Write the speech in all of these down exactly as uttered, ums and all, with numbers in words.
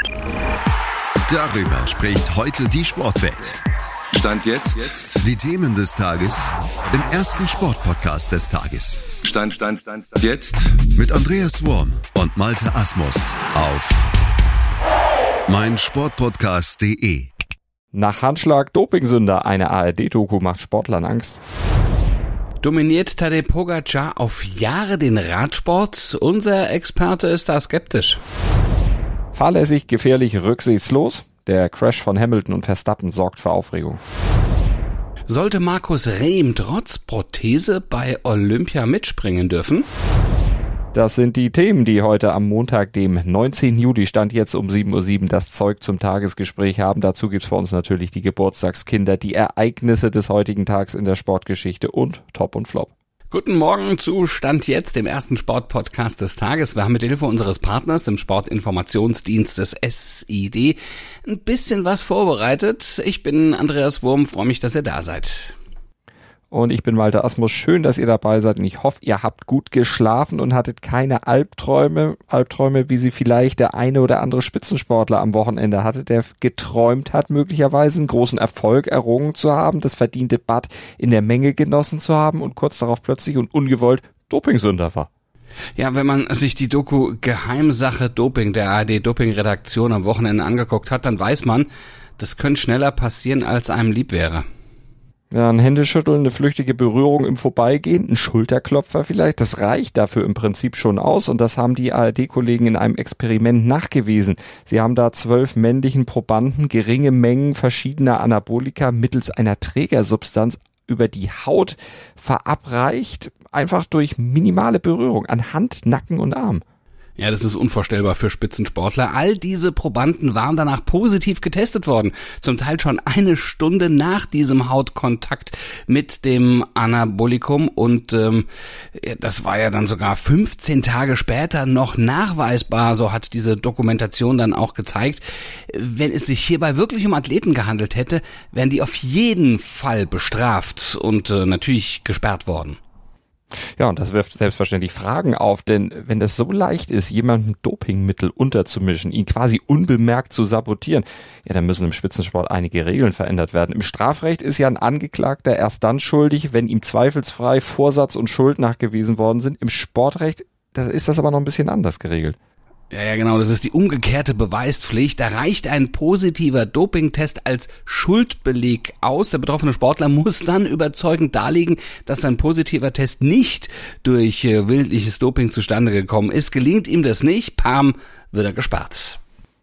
Darüber spricht heute die Sportwelt. Stand jetzt. Die Themen des Tages im ersten Sportpodcast des Tages. Stand, Stand, Stand, Stand. Jetzt. Mit Andreas Worm und Malte Asmus auf meinsportpodcast punkt de. Nach Handschlag Dopingsünder, eine A R D-Doku macht Sportlern Angst. Dominiert Tadej Pogačar auf Jahre den Radsport? Unser Experte ist da skeptisch. Fahrlässig, gefährlich, rücksichtslos. Der Crash von Hamilton und Verstappen sorgt für Aufregung. Sollte Markus Rehm trotz Prothese bei Olympia mitspringen dürfen? Das sind die Themen, die heute am Montag, dem neunzehnten Juli, Stand jetzt um sieben Uhr sieben, das Zeug zum Tagesgespräch haben. Dazu gibt's bei uns natürlich die Geburtstagskinder, die Ereignisse des heutigen Tags in der Sportgeschichte und Top und Flop. Guten Morgen zu Stand jetzt, dem ersten Sportpodcast des Tages. Wir haben mit Hilfe unseres Partners, dem Sportinformationsdienstes S I D, ein bisschen was vorbereitet. Ich bin Andreas Worm, freue mich, dass ihr da seid. Und ich bin Malte Asmus. Schön, dass ihr dabei seid und ich hoffe, ihr habt gut geschlafen und hattet keine Albträume, Albträume, wie sie vielleicht der eine oder andere Spitzensportler am Wochenende hatte, der geträumt hat, möglicherweise einen großen Erfolg errungen zu haben, das verdiente Bad in der Menge genossen zu haben und kurz darauf plötzlich und ungewollt Dopingsünder war. Ja, wenn man sich die Doku Geheimsache Doping der A R D-Doping-Redaktion am Wochenende angeguckt hat, dann weiß man, das könnte schneller passieren, als einem lieb wäre. Ja, ein Händeschütteln, eine flüchtige Berührung im Vorbeigehen, ein Schulterklopfer vielleicht, das reicht dafür im Prinzip schon aus und das haben die A R D-Kollegen in einem Experiment nachgewiesen. Sie haben da zwölf männlichen Probanden geringe Mengen verschiedener Anabolika mittels einer Trägersubstanz über die Haut verabreicht, einfach durch minimale Berührung an Hand, Nacken und Arm. Ja, das ist unvorstellbar für Spitzensportler. All diese Probanden waren danach positiv getestet worden. Zum Teil schon eine Stunde nach diesem Hautkontakt mit dem Anabolikum. Und ähm, das war ja dann sogar fünfzehn Tage später noch nachweisbar. So hat diese Dokumentation dann auch gezeigt. Wenn es sich hierbei wirklich um Athleten gehandelt hätte, wären die auf jeden Fall bestraft und äh, natürlich gesperrt worden. Ja, und das wirft selbstverständlich Fragen auf, denn wenn das so leicht ist, jemandem Dopingmittel unterzumischen, ihn quasi unbemerkt zu sabotieren, ja, dann müssen im Spitzensport einige Regeln verändert werden. Im Strafrecht ist ja ein Angeklagter erst dann schuldig, wenn ihm zweifelsfrei Vorsatz und Schuld nachgewiesen worden sind. Im Sportrecht, da ist das aber noch ein bisschen anders geregelt. Ja, ja, genau, das ist die umgekehrte Beweispflicht. Da reicht ein positiver Dopingtest als Schuldbeleg aus. Der betroffene Sportler muss dann überzeugend darlegen, dass sein positiver Test nicht durch äh, willentliches Doping zustande gekommen ist. Gelingt ihm das nicht, pam, wird er gesperrt.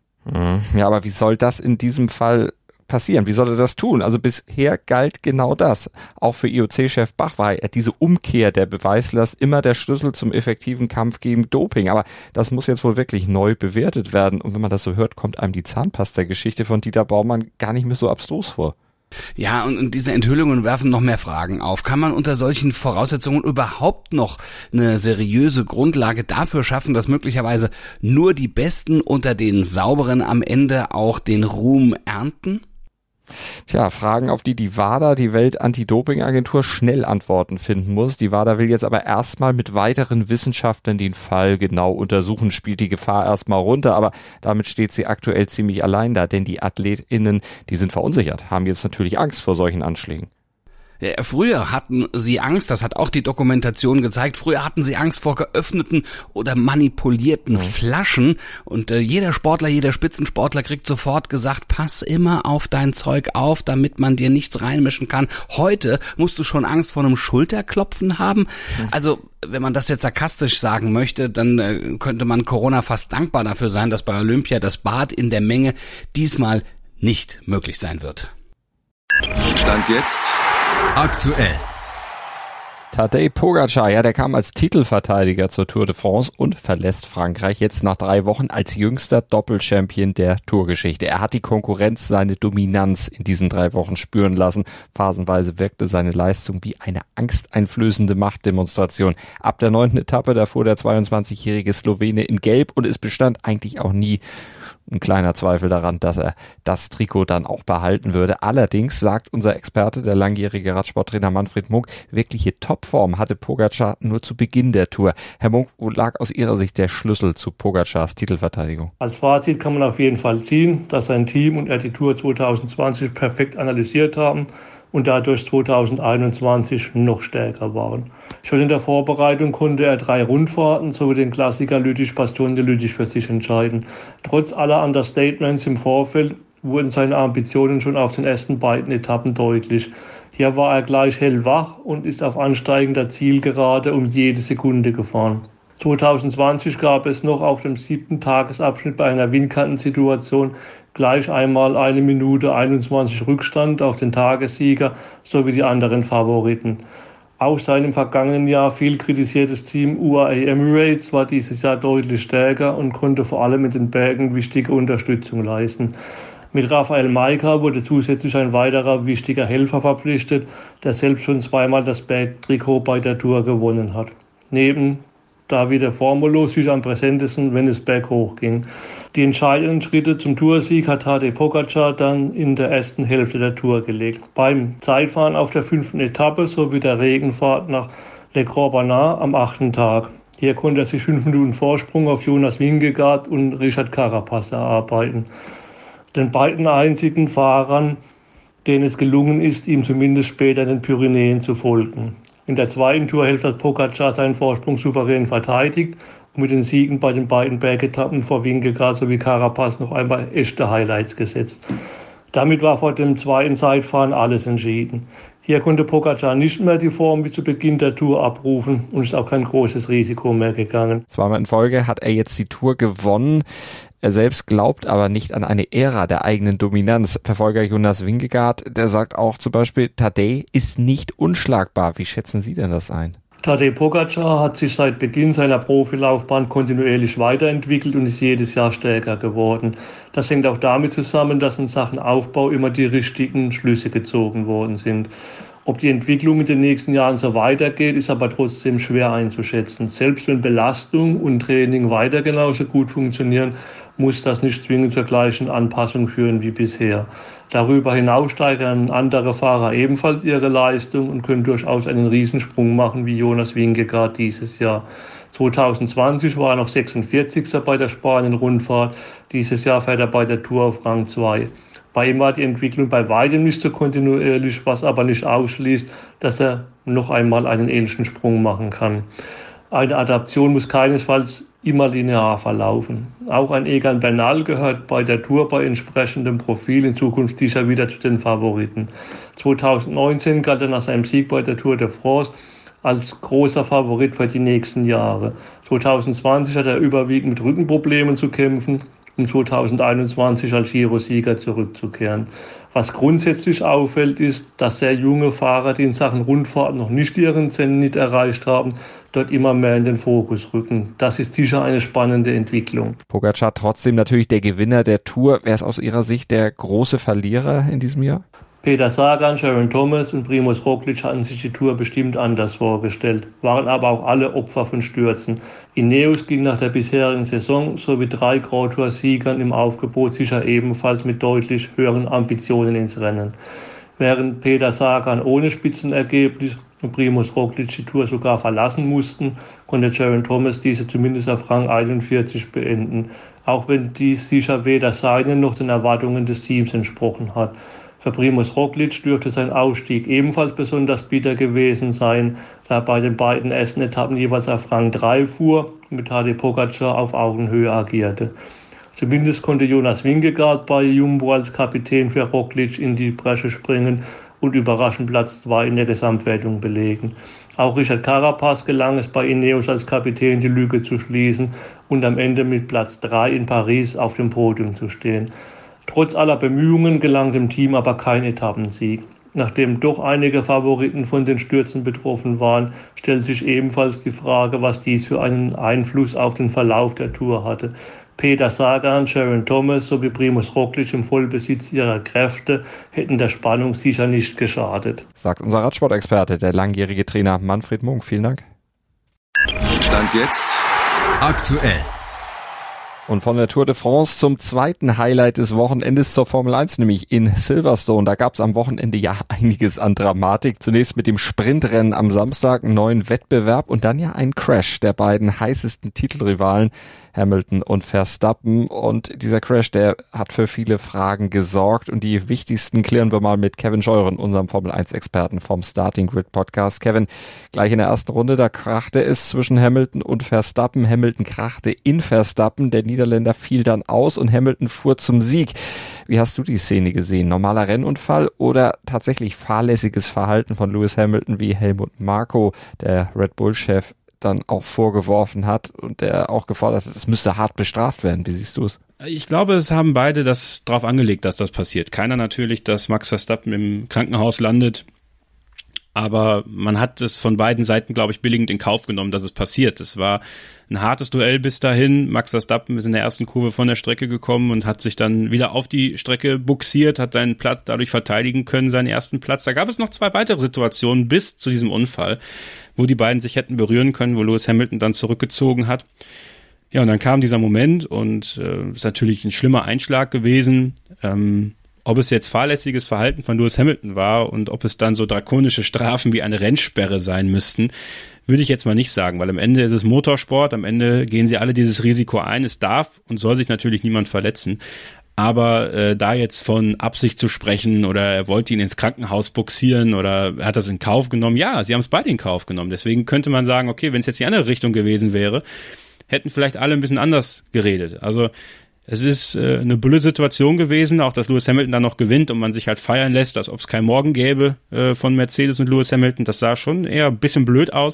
Ja, aber wie soll das in diesem Fall passieren? Wie soll er das tun? Also bisher galt genau das. Auch für I O C-Chef Bach war er diese Umkehr der Beweislast immer der Schlüssel zum effektiven Kampf gegen Doping. Aber das muss jetzt wohl wirklich neu bewertet werden. Und wenn man das so hört, kommt einem die Zahnpasta-Geschichte von Dieter Baumann gar nicht mehr so abstrus vor. Ja, und, und diese Enthüllungen werfen noch mehr Fragen auf. Kann man unter solchen Voraussetzungen überhaupt noch eine seriöse Grundlage dafür schaffen, dass möglicherweise nur die Besten unter den Sauberen am Ende auch den Ruhm ernten? Tja, Fragen, auf die die WADA, die Welt-Anti-Doping-Agentur, schnell Antworten finden muss. Die WADA will jetzt aber erstmal mit weiteren Wissenschaftlern den Fall genau untersuchen, spielt die Gefahr erstmal runter, aber damit steht sie aktuell ziemlich allein da, denn die AthletInnen, die sind verunsichert, haben jetzt natürlich Angst vor solchen Anschlägen. Ja, früher hatten sie Angst, das hat auch die Dokumentation gezeigt, früher hatten sie Angst vor geöffneten oder manipulierten mhm. Flaschen und äh, jeder Sportler, jeder Spitzensportler kriegt sofort gesagt, pass immer auf dein Zeug auf, damit man dir nichts reinmischen kann. Heute musst du schon Angst vor einem Schulterklopfen haben. Mhm. Also, wenn man das jetzt sarkastisch sagen möchte, dann äh, könnte man Corona fast dankbar dafür sein, dass bei Olympia das Bad in der Menge diesmal nicht möglich sein wird. Stand jetzt aktuell. Tadej Pogačar, ja, der kam als Titelverteidiger zur Tour de France und verlässt Frankreich jetzt nach drei Wochen als jüngster Doppelchampion der Tourgeschichte. Er hat die Konkurrenz, seine Dominanz in diesen drei Wochen spüren lassen. Phasenweise wirkte seine Leistung wie eine angsteinflößende Machtdemonstration. Ab der neunten Etappe, da fuhr der zweiundzwanzigjährige Slowene in Gelb und es bestand eigentlich auch nie ein kleiner Zweifel daran, dass er das Trikot dann auch behalten würde. Allerdings sagt unser Experte, der langjährige Radsporttrainer Manfred Munk, wirkliche Topform hatte Pogačar nur zu Beginn der Tour. Herr Munk, wo lag aus Ihrer Sicht der Schlüssel zu Pogačars Titelverteidigung? Als Fazit kann man auf jeden Fall ziehen, dass sein Team und er die Tour zwanzig zwanzig perfekt analysiert haben und dadurch zwanzig einundzwanzig noch stärker waren. Schon in der Vorbereitung konnte er drei Rundfahrten sowie den Klassiker Lüttich-Bastogne-Lüttich für sich entscheiden. Trotz aller Understatements im Vorfeld wurden seine Ambitionen schon auf den ersten beiden Etappen deutlich. Hier war er gleich hellwach und ist auf ansteigender Zielgerade um jede Sekunde gefahren. zwanzig zwanzig gab es noch auf dem siebten Tagesabschnitt bei einer Windkantensituation gleich einmal eine Minute einundzwanzig Rückstand auf den Tagessieger sowie die anderen Favoriten. Auch seinem vergangenen Jahr viel kritisiertes Team U A E Emirates war dieses Jahr deutlich stärker und konnte vor allem in den Bergen wichtige Unterstützung leisten. Mit Rafael Majka wurde zusätzlich ein weiterer wichtiger Helfer verpflichtet, der selbst schon zweimal das Bergtrikot bei der Tour gewonnen hat. Neben Davide Formolo sich am präsentesten, wenn es berghoch ging. Die entscheidenden Schritte zum Toursieg hat Tadej Pogačar dann in der ersten Hälfte der Tour gelegt. Beim Zeitfahren auf der fünften Etappe sowie der Regenfahrt nach Le Grand-Bernard am achten Tag. Hier konnte er sich fünf Minuten Vorsprung auf Jonas Vingegaard und Richard Carapaz erarbeiten. Den beiden einzigen Fahrern, denen es gelungen ist, ihm zumindest später in den Pyrenäen zu folgen. In der zweiten Tourhälfte hat Pogačar seinen Vorsprung souverän verteidigt und mit den Siegen bei den beiden Bergetappen vor Vingegaard sowie Carapaz noch einmal echte Highlights gesetzt. Damit war vor dem zweiten Zeitfahren alles entschieden. Hier konnte Pogačar nicht mehr die Form wie zu Beginn der Tour abrufen und ist auch kein großes Risiko mehr gegangen. Zweimal in Folge hat er jetzt die Tour gewonnen. Er selbst glaubt aber nicht an eine Ära der eigenen Dominanz. Verfolger Jonas Vingegaard, der sagt auch zum Beispiel, Tadej ist nicht unschlagbar. Wie schätzen Sie denn das ein? Tadej Pogačar hat sich seit Beginn seiner Profilaufbahn kontinuierlich weiterentwickelt und ist jedes Jahr stärker geworden. Das hängt auch damit zusammen, dass in Sachen Aufbau immer die richtigen Schlüsse gezogen worden sind. Ob die Entwicklung in den nächsten Jahren so weitergeht, ist aber trotzdem schwer einzuschätzen. Selbst wenn Belastung und Training weiter genauso gut funktionieren, muss das nicht zwingend zur gleichen Anpassung führen wie bisher. Darüber hinaus steigern andere Fahrer ebenfalls ihre Leistung und können durchaus einen Riesensprung machen wie Jonas Vingegaard dieses Jahr. zwanzig zwanzig war er noch sechsundvierzigster bei der Spanien-Rundfahrt, dieses Jahr fährt er bei der Tour auf Rang zwei. Bei ihm war die Entwicklung bei weitem nicht so kontinuierlich, was aber nicht ausschließt, dass er noch einmal einen ähnlichen Sprung machen kann. Eine Adaption muss keinesfalls immer linear verlaufen. Auch ein Egan Bernal gehört bei der Tour bei entsprechendem Profil in Zukunft sicher wieder zu den Favoriten. zwanzig neunzehn galt er nach seinem Sieg bei der Tour de France als großer Favorit für die nächsten Jahre. zwanzig zwanzig hat er überwiegend mit Rückenproblemen zu kämpfen, um zwanzig einundzwanzig als Giro-Sieger zurückzukehren. Was grundsätzlich auffällt, ist, dass sehr junge Fahrer, die in Sachen Rundfahrt noch nicht ihren Zenit erreicht haben, dort immer mehr in den Fokus rücken. Das ist sicher eine spannende Entwicklung. Pogačar trotzdem natürlich der Gewinner der Tour. Wer ist aus Ihrer Sicht der große Verlierer in diesem Jahr? Peter Sagan, Geraint Thomas und Primož Roglič hatten sich die Tour bestimmt anders vorgestellt, waren aber auch alle Opfer von Stürzen. Ineos ging nach der bisherigen Saison sowie drei Grand Tour-Siegern im Aufgebot sicher ebenfalls mit deutlich höheren Ambitionen ins Rennen. Während Peter Sagan ohne Spitzenergebnis und Primož Roglič die Tour sogar verlassen mussten, konnte Geraint Thomas diese zumindest auf Rang einundvierzig beenden, auch wenn dies sicher weder seinen noch den Erwartungen des Teams entsprochen hat. Für Primož Roglič dürfte sein Ausstieg ebenfalls besonders bitter gewesen sein, da er bei den beiden ersten Etappen jeweils auf Rang drei fuhr und mit Tadej Pogačar auf Augenhöhe agierte. Zumindest konnte Jonas Vingegaard bei Jumbo als Kapitän für Roglič in die Bresche springen und überraschend Platz zwei in der Gesamtwertung belegen. Auch Richard Carapaz gelang es bei Ineos als Kapitän die Lücke zu schließen und am Ende mit Platz drei in Paris auf dem Podium zu stehen. Trotz aller Bemühungen gelang dem Team aber kein Etappensieg. Nachdem doch einige Favoriten von den Stürzen betroffen waren, stellt sich ebenfalls die Frage, was dies für einen Einfluss auf den Verlauf der Tour hatte. Peter Sagan, Geraint Thomas sowie Primož Roglič im Vollbesitz ihrer Kräfte hätten der Spannung sicher nicht geschadet. Sagt unser Radsportexperte, der langjährige Trainer Manfred Munk. Vielen Dank. Stand jetzt aktuell. Und von der Tour de France zum zweiten Highlight des Wochenendes zur Formel eins, nämlich in Silverstone. Da gab es am Wochenende ja einiges an Dramatik. Zunächst mit dem Sprintrennen am Samstag, einen neuen Wettbewerb und dann ja ein Crash der beiden heißesten Titelrivalen, Hamilton und Verstappen. Und dieser Crash, der hat für viele Fragen gesorgt. Und die wichtigsten klären wir mal mit Kevin Scheuren, unserem Formel eins Experten vom Starting Grid Podcast. Kevin, gleich in der ersten Runde, da krachte es zwischen Hamilton und Verstappen. Hamilton krachte in Verstappen. Der Niederländer fiel dann aus und Hamilton fuhr zum Sieg. Wie hast du die Szene gesehen? Normaler Rennunfall oder tatsächlich fahrlässiges Verhalten von Lewis Hamilton, wie Helmut Marko, der Red Bull-Chef, dann auch vorgeworfen hat und der auch gefordert hat, es müsste hart bestraft werden. Wie siehst du es? Ich glaube, es haben beide das drauf angelegt, dass das passiert. Keiner natürlich, dass Max Verstappen im Krankenhaus landet, aber man hat es von beiden Seiten, glaube ich, billigend in Kauf genommen, dass es passiert. Es war ein hartes Duell bis dahin. Max Verstappen ist in der ersten Kurve von der Strecke gekommen und hat sich dann wieder auf die Strecke buxiert, hat seinen Platz dadurch verteidigen können, seinen ersten Platz. Da gab es noch zwei weitere Situationen bis zu diesem Unfall, wo die beiden sich hätten berühren können, wo Lewis Hamilton dann zurückgezogen hat. Ja, und dann kam dieser Moment und äh, ist natürlich ein schlimmer Einschlag gewesen. Ähm, ob es jetzt fahrlässiges Verhalten von Lewis Hamilton war und ob es dann so drakonische Strafen wie eine Rennsperre sein müssten, würde ich jetzt mal nicht sagen, weil am Ende ist es Motorsport, am Ende gehen sie alle dieses Risiko ein. Es darf und soll sich natürlich niemand verletzen. Aber äh, da jetzt von Absicht zu sprechen oder er wollte ihn ins Krankenhaus buxieren oder er hat das in Kauf genommen, ja, sie haben es beide in Kauf genommen. Deswegen könnte man sagen, okay, wenn es jetzt die andere Richtung gewesen wäre, hätten vielleicht alle ein bisschen anders geredet. Also es ist äh, eine blöde Situation gewesen, auch dass Lewis Hamilton dann noch gewinnt und man sich halt feiern lässt, als ob es kein Morgen gäbe äh, von Mercedes und Lewis Hamilton. Das sah schon eher ein bisschen blöd aus.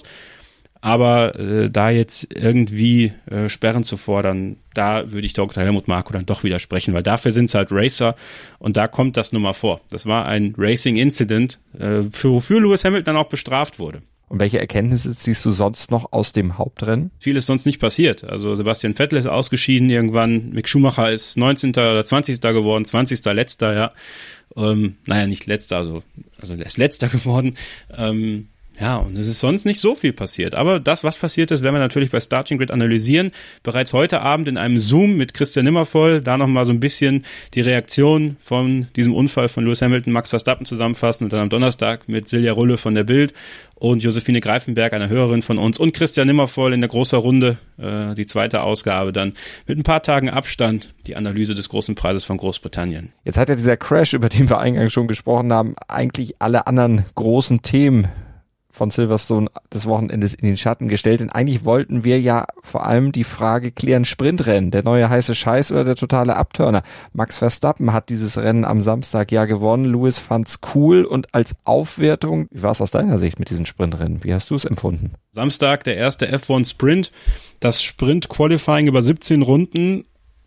Aber äh, da jetzt irgendwie äh, Sperren zu fordern, da würde ich Doktor Helmut Marko dann doch widersprechen, weil dafür sind es halt Racer und da kommt das nun mal vor. Das war ein Racing-Incident, äh, für wofür Lewis Hamilton dann auch bestraft wurde. Und welche Erkenntnisse ziehst du sonst noch aus dem Hauptrennen? Viel ist sonst nicht passiert. Also Sebastian Vettel ist ausgeschieden irgendwann, Mick Schumacher ist neunzehnter oder zwanzigster geworden, zwanzigster letzter, ja. Ähm, naja, nicht letzter, also, also er ist letzter geworden. Ähm, Ja, und es ist sonst nicht so viel passiert. Aber das, was passiert ist, werden wir natürlich bei Starting Grid analysieren. Bereits heute Abend in einem Zoom mit Christian Nimmervoll, da nochmal so ein bisschen die Reaktion von diesem Unfall von Lewis Hamilton, Max Verstappen zusammenfassen und dann am Donnerstag mit Silja Rulle von der Bild und Josephine Greifenberg, einer Hörerin von uns, und Christian Nimmervoll in der großen Runde, äh, die zweite Ausgabe dann mit ein paar Tagen Abstand, die Analyse des großen Preises von Großbritannien. Jetzt hat ja dieser Crash, über den wir eingangs schon gesprochen haben, eigentlich alle anderen großen Themen von Silverstone des Wochenendes in den Schatten gestellt. Denn eigentlich wollten wir ja vor allem die Frage klären, Sprintrennen, der neue heiße Scheiß oder der totale Abturner. Max Verstappen hat dieses Rennen am Samstag ja gewonnen. Lewis fand's cool und als Aufwertung, wie war es aus deiner Sicht mit diesen Sprintrennen? Wie hast du es empfunden? Samstag der erste F eins Sprint, das Sprint-Qualifying über siebzehn Runden,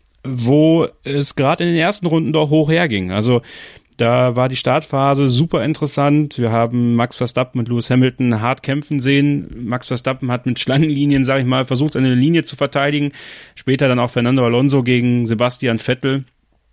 wo es gerade in den ersten Runden doch hoch herging. Also da war die Startphase super interessant. Wir haben Max Verstappen und Lewis Hamilton hart kämpfen sehen. Max Verstappen hat mit Schlangenlinien, sage ich mal, versucht, eine Linie zu verteidigen. Später dann auch Fernando Alonso gegen Sebastian Vettel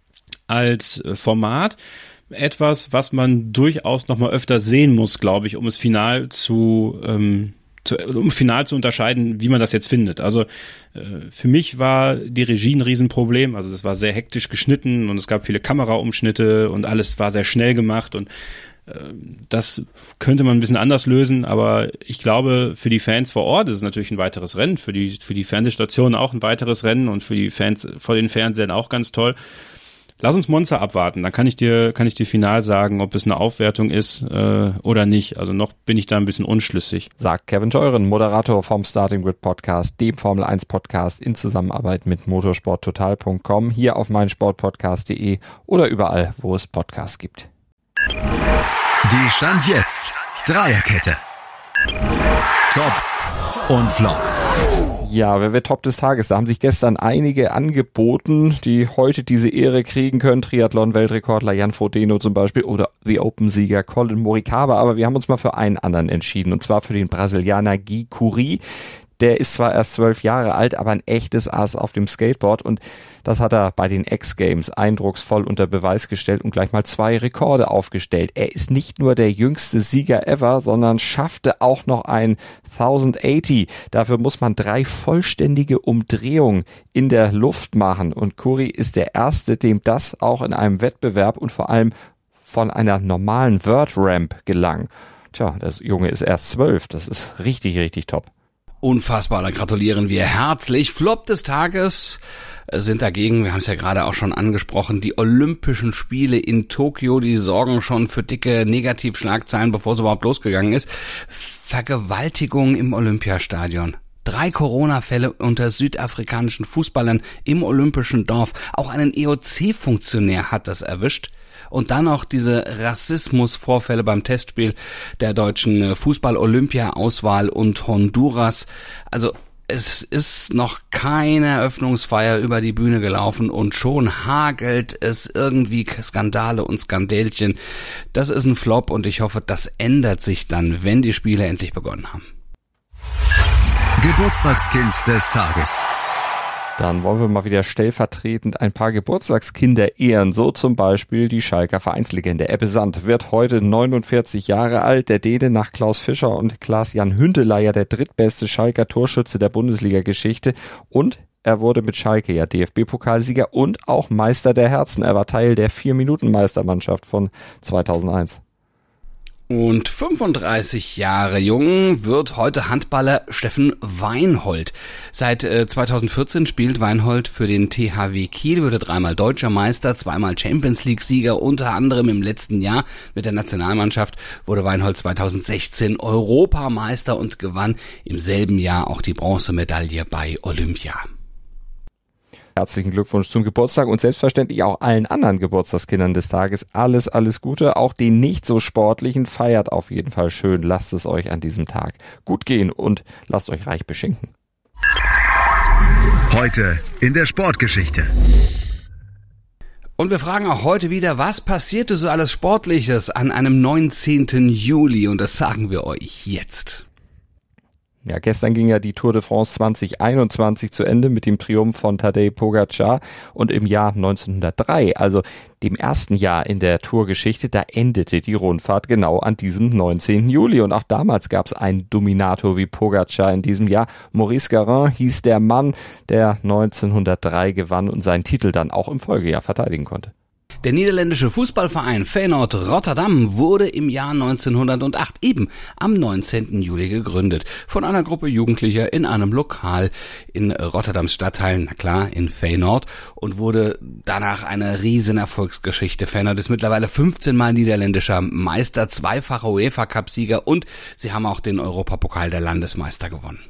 als Format. Etwas, was man durchaus noch mal öfter sehen muss, glaube ich, um es final zu ähm, Zu, um final zu unterscheiden, wie man das jetzt findet. Also äh, für mich war die Regie ein Riesenproblem. Also es war sehr hektisch geschnitten und es gab viele Kameraumschnitte und alles war sehr schnell gemacht und äh, das könnte man ein bisschen anders lösen, aber ich glaube, für die Fans vor Ort ist es natürlich ein weiteres Rennen, für die, für die Fernsehstationen auch ein weiteres Rennen und für die Fans vor den Fernsehern auch ganz toll. Lass uns Monza abwarten, dann kann ich dir kann ich dir final sagen, ob es eine Aufwertung ist äh, oder nicht. Also noch bin ich da ein bisschen unschlüssig. Sagt Kevin Scheuren, Moderator vom Starting Grid Podcast, dem Formel eins Podcast in Zusammenarbeit mit motorsporttotal punkt com, hier auf meinsportpodcast punkt de oder überall, wo es Podcasts gibt. Die Stand jetzt Dreierkette. Top und Flop. Ja, wer wird Top des Tages? Da haben sich gestern einige angeboten, die heute diese Ehre kriegen können. Triathlon-Weltrekordler Jan Frodeno zum Beispiel oder The Open-Sieger Colin Morikawa. Aber wir haben uns mal für einen anderen entschieden, und zwar für den Brasilianer Gui Coury. Der ist zwar erst zwölf Jahre alt, aber ein echtes Ass auf dem Skateboard und das hat er bei den X-Games eindrucksvoll unter Beweis gestellt und gleich mal zwei Rekorde aufgestellt. Er ist nicht nur der jüngste Sieger ever, sondern schaffte auch noch ein tausendachtzig. Dafür muss man drei vollständige Umdrehungen in der Luft machen und Kuri ist der Erste, dem das auch in einem Wettbewerb und vor allem von einer normalen Vert-Ramp gelang. Tja, der Junge ist erst zwölf, das ist richtig, richtig top. Unfassbar, da gratulieren wir herzlich. Flop des Tages sind dagegen, wir haben es ja gerade auch schon angesprochen, die Olympischen Spiele in Tokio, die sorgen schon für dicke Negativschlagzeilen, bevor es überhaupt losgegangen ist. Vergewaltigung im Olympiastadion. Drei Corona-Fälle unter südafrikanischen Fußballern im Olympischen Dorf. Auch einen E O C-Funktionär hat das erwischt. Und dann noch diese Rassismusvorfälle beim Testspiel der deutschen Fußball-Olympia-Auswahl und Honduras. Also es ist noch keine Eröffnungsfeier über die Bühne gelaufen und schon hagelt es irgendwie Skandale und Skandälchen. Das ist ein Flop und ich hoffe, das ändert sich dann, wenn die Spiele endlich begonnen haben. Geburtstagskind des Tages. Dann wollen wir mal wieder stellvertretend ein paar Geburtstagskinder ehren. So zum Beispiel die Schalker Vereinslegende Ebbe Sand wird heute neunundvierzig Jahre alt. Der Däne nach Klaus Fischer und Klaas-Jan Huntelaar der drittbeste Schalker Torschütze der Bundesliga-Geschichte. Und er wurde mit Schalke ja D F B-Pokalsieger und auch Meister der Herzen. Er war Teil der Vier-Minuten-Meistermannschaft von zweitausendeins. Und fünfunddreißig Jahre jung wird heute Handballer Steffen Weinhold. Seit äh, zweitausendvierzehn spielt Weinhold für den T H W Kiel, wurde dreimal Deutscher Meister, zweimal Champions League Sieger, unter anderem im letzten Jahr mit der Nationalmannschaft wurde Weinhold zweitausendsechzehn Europameister und gewann im selben Jahr auch die Bronzemedaille bei Olympia. Herzlichen Glückwunsch zum Geburtstag und selbstverständlich auch allen anderen Geburtstagskindern des Tages. Alles, alles Gute. Auch den nicht so sportlichen feiert auf jeden Fall schön. Lasst es euch an diesem Tag gut gehen und lasst euch reich beschenken. Heute in der Sportgeschichte. Und wir fragen auch heute wieder, was passierte so alles Sportliches an einem neunzehnten Juli? Und das sagen wir euch jetzt. Ja, gestern ging ja die Tour de France zwanzig einundzwanzig zu Ende mit dem Triumph von Tadej Pogačar und im Jahr neunzehnhundertdrei, also dem ersten Jahr in der Tourgeschichte, da endete die Rundfahrt genau an diesem neunzehnten Juli und auch damals gab es einen Dominator wie Pogačar in diesem Jahr. Maurice Garin hieß der Mann, der neunzehnhundertdrei gewann und seinen Titel dann auch im Folgejahr verteidigen konnte. Der niederländische Fußballverein Feyenoord Rotterdam wurde im Jahr neunzehnhundertacht eben am neunzehnten Juli gegründet. Von einer Gruppe Jugendlicher in einem Lokal in Rotterdams Stadtteil, na klar, in Feyenoord, und wurde danach eine riesen Erfolgsgeschichte. Feyenoord ist mittlerweile fünfzehn Mal niederländischer Meister, zweifacher UEFA-Cup-Sieger und sie haben auch den Europapokal der Landesmeister gewonnen.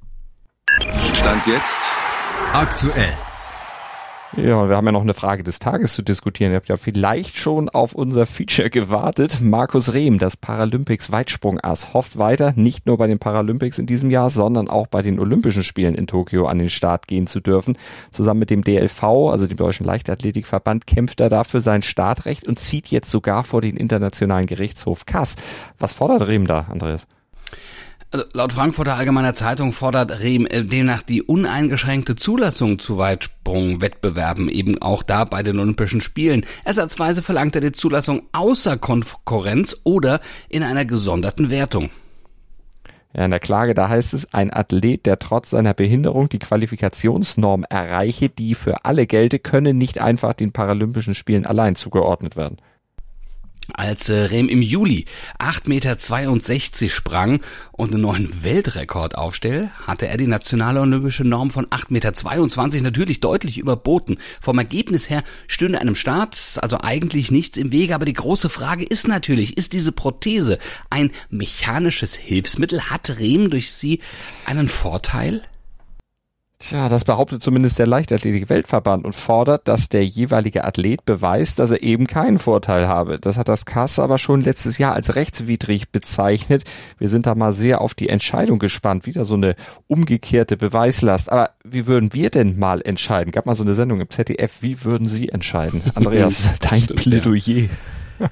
Stand jetzt aktuell. Ja, wir haben ja noch eine Frage des Tages zu diskutieren. Ihr habt ja vielleicht schon auf unser Feature gewartet. Markus Rehm, das Paralympics-Weitsprungass, hofft weiter, nicht nur bei den Paralympics in diesem Jahr, sondern auch bei den Olympischen Spielen in Tokio an den Start gehen zu dürfen. Zusammen mit dem D L V, also dem Deutschen Leichtathletikverband, kämpft er dafür sein Startrecht und zieht jetzt sogar vor den Internationalen Gerichtshof Kass. Was fordert Rehm da, Andreas? Also laut Frankfurter Allgemeiner Zeitung fordert Rehm demnach die uneingeschränkte Zulassung zu Weitsprungwettbewerben, eben auch da bei den Olympischen Spielen. Ersatzweise verlangt er die Zulassung außer Konkurrenz oder in einer gesonderten Wertung. Ja, in der Klage, da heißt es, ein Athlet, der trotz seiner Behinderung die Qualifikationsnorm erreiche, die für alle gelte, könne nicht einfach den Paralympischen Spielen allein zugeordnet werden. Als äh, Rehm im Juli acht Komma zweiundsechzig Meter sprang und einen neuen Weltrekord aufstellte, hatte er die nationale olympische Norm von acht Komma zweiundzwanzig Meter natürlich deutlich überboten. Vom Ergebnis her stünde einem Start also eigentlich nichts im Wege, aber die große Frage ist natürlich, ist diese Prothese ein mechanisches Hilfsmittel? Hat Rehm durch sie einen Vorteil? Tja, das behauptet zumindest der Leichtathletik-Weltverband und fordert, dass der jeweilige Athlet beweist, dass er eben keinen Vorteil habe. Das hat das K A S aber schon letztes Jahr als rechtswidrig bezeichnet. Wir sind da mal sehr auf die Entscheidung gespannt. Wieder so eine umgekehrte Beweislast. Aber wie würden wir denn mal entscheiden? Gab mal so eine Sendung im Z D F. Wie würden Sie entscheiden? Andreas, dein Stimmt, Plädoyer. Ja.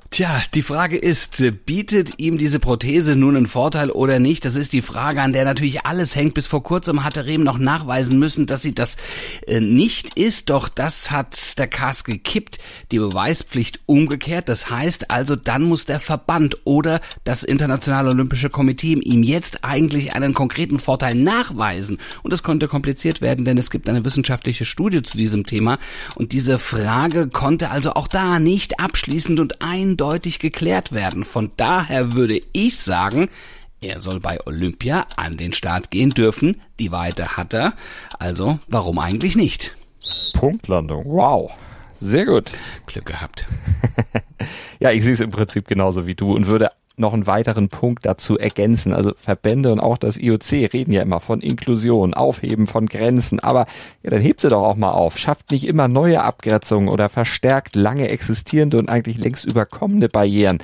Tja, die Frage ist, bietet ihm diese Prothese nun einen Vorteil oder nicht? Das ist die Frage, an der natürlich alles hängt. Bis vor kurzem hatte Rehm noch nachweisen müssen, dass sie das äh, nicht ist. Doch das hat der K A S gekippt, die Beweispflicht umgekehrt. Das heißt also, dann muss der Verband oder das Internationale Olympische Komitee ihm jetzt eigentlich einen konkreten Vorteil nachweisen. Und das könnte kompliziert werden, denn es gibt eine wissenschaftliche Studie zu diesem Thema. Und diese Frage konnte also auch da nicht abschließend und eindeutig deutlich geklärt werden. Von daher würde ich sagen, er soll bei Olympia an den Start gehen dürfen. Die Weite hat er. Also, warum eigentlich nicht? Punktlandung. Wow. Sehr gut. Glück gehabt. Ja, ich sehe es im Prinzip genauso wie du und würde noch einen weiteren Punkt dazu ergänzen. Also Verbände und auch das I O C reden ja immer von Inklusion, Aufheben von Grenzen. Aber ja, dann hebt sie doch auch mal auf. Schafft nicht immer neue Abgrenzungen oder verstärkt lange existierende und eigentlich längst überkommene Barrieren.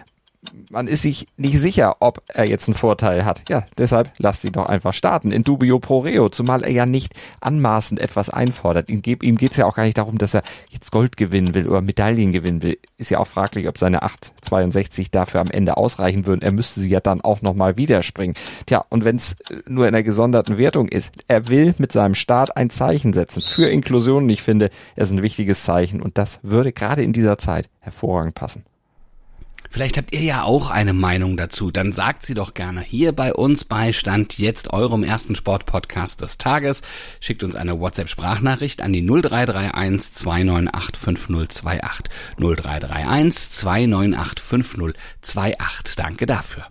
Man ist sich nicht sicher, ob er jetzt einen Vorteil hat. Ja, deshalb lasst sie doch einfach starten. In dubio pro reo, zumal er ja nicht anmaßend etwas einfordert. Ihm, ihm geht es ja auch gar nicht darum, dass er jetzt Gold gewinnen will oder Medaillen gewinnen will. Ist ja auch fraglich, ob seine acht Komma zweiundsechzig dafür am Ende ausreichen würden. Er müsste sie ja dann auch nochmal widerspringen. Tja, und wenn es nur in einer gesonderten Wertung ist, er will mit seinem Start ein Zeichen setzen für Inklusion. Und ich finde, er ist ein wichtiges Zeichen und das würde gerade in dieser Zeit hervorragend passen. Vielleicht habt ihr ja auch eine Meinung dazu. Dann sagt sie doch gerne hier bei uns bei Stand jetzt, eurem ersten Sportpodcast des Tages. Schickt uns eine WhatsApp-Sprachnachricht an die null drei drei eins zwei neun acht fünf null zwei acht. null drei drei eins zwei neun acht fünf null zwei acht. Danke dafür.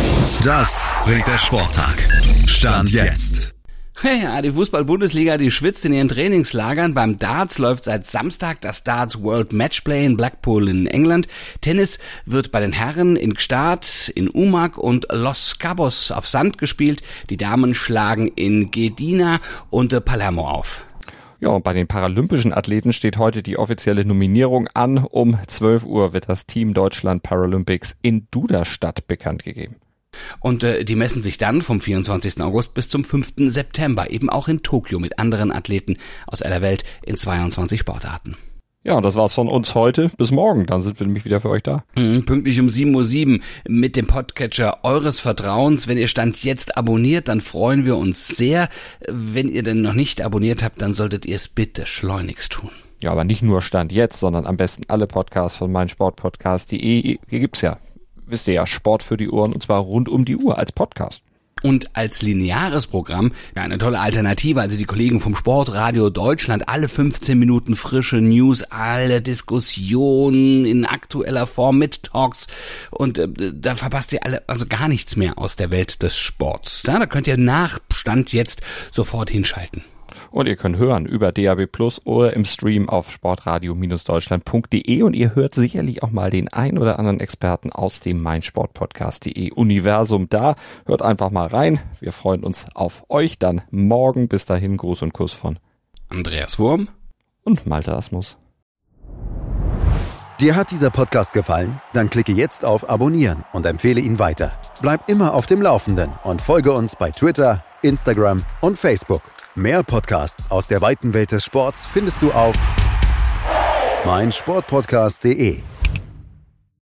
Das bringt der Sporttag. Stand jetzt. Ja, die Fußball-Bundesliga, die schwitzt in ihren Trainingslagern. Beim Darts läuft seit Samstag das Darts World Matchplay in Blackpool in England. Tennis wird bei den Herren in Gstaad, in Umag und Los Cabos auf Sand gespielt. Die Damen schlagen in Gedina und Palermo auf. Ja, und bei den paralympischen Athleten steht heute die offizielle Nominierung an. Um zwölf Uhr wird das Team Deutschland Paralympics in Duderstadt bekannt gegeben. Und äh, die messen sich dann vom vierundzwanzigsten August bis zum fünften September eben auch in Tokio mit anderen Athleten aus aller Welt in zweiundzwanzig Sportarten. Ja, und das war's von uns heute. Bis morgen, dann sind wir nämlich wieder für euch da. Mhm, pünktlich um sieben Uhr sieben mit dem Podcatcher eures Vertrauens. Wenn ihr Stand jetzt abonniert, dann freuen wir uns sehr. Wenn ihr denn noch nicht abonniert habt, dann solltet ihr es bitte schleunigst tun. Ja, aber nicht nur Stand jetzt, sondern am besten alle Podcasts von meinsportpodcast punkt de. Hier gibt's ja, wisst ihr ja, Sport für die Ohren und zwar rund um die Uhr als Podcast. Und als lineares Programm ja, eine tolle Alternative, also die Kollegen vom Sportradio Deutschland, alle fünfzehn Minuten frische News, alle Diskussionen in aktueller Form mit Talks und äh, da verpasst ihr alle also gar nichts mehr aus der Welt des Sports. Ja, da könnt ihr nach Stand jetzt sofort hinschalten. Und ihr könnt hören über D A B Plus oder im Stream auf sportradio Deutschland punkt de und ihr hört sicherlich auch mal den ein oder anderen Experten aus dem meinsportpodcast punkt de Universum da. Hört einfach mal rein. Wir freuen uns auf euch dann morgen. Bis dahin, Gruß und Kuss von Andreas Wurm und Malte Asmus. Dir hat dieser Podcast gefallen? Dann klicke jetzt auf Abonnieren und empfehle ihn weiter. Bleib immer auf dem Laufenden und folge uns bei Twitter, Instagram und Facebook. Mehr Podcasts aus der weiten Welt des Sports findest du auf meinsportpodcast punkt de.